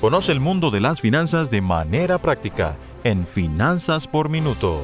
Conoce el mundo de las finanzas de manera práctica en Finanzas por Minuto.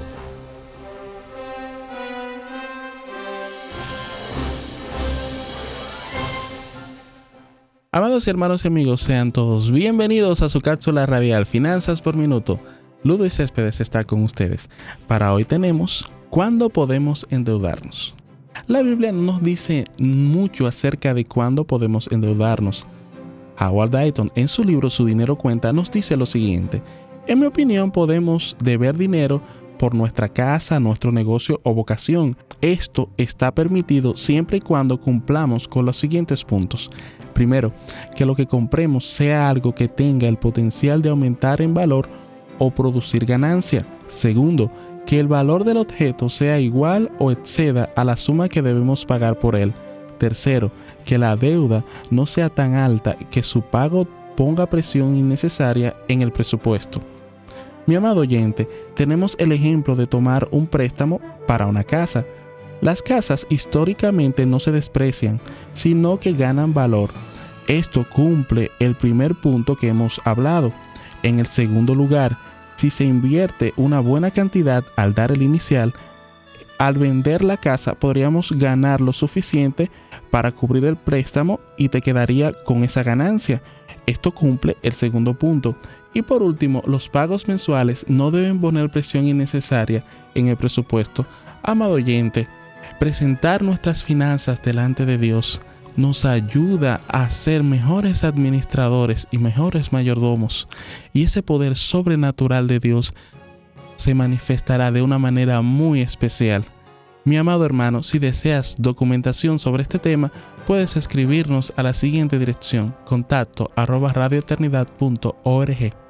Amados hermanos y amigos, sean todos bienvenidos a su cápsula radial Finanzas por Minuto. Ludovic Céspedes está con ustedes. Para hoy tenemos ¿cuándo podemos endeudarnos? La Biblia no nos dice mucho acerca de cuándo podemos endeudarnos. Howard Dayton, en su libro Su Dinero Cuenta, nos dice lo siguiente: en mi opinión, podemos deber dinero por nuestra casa, nuestro negocio o vocación. Esto está permitido siempre y cuando cumplamos con los siguientes puntos. Primero, que lo que compremos sea algo que tenga el potencial de aumentar en valor o producir ganancia. Segundo, que el valor del objeto sea igual o exceda a la suma que debemos pagar por él. Tercero, que la deuda no sea tan alta que su pago ponga presión innecesaria en el presupuesto. Mi amado oyente, tenemos el ejemplo de tomar un préstamo para una casa. Las casas históricamente no se desprecian, sino que ganan valor. Esto cumple el primer punto que hemos hablado. En el segundo lugar, si se invierte una buena cantidad al dar el inicial, al vender la casa podríamos ganar lo suficiente para cubrir el préstamo y te quedaría con esa ganancia. Esto cumple el segundo punto. Y por último, los pagos mensuales no deben poner presión innecesaria en el presupuesto. Amado oyente, presentar nuestras finanzas delante de Dios nos ayuda a ser mejores administradores y mejores mayordomos. Y ese poder sobrenatural de Dios se manifestará de una manera muy especial. Mi amado hermano, si deseas documentación sobre este tema, puedes escribirnos a la siguiente dirección: contacto@radioeternidad.org.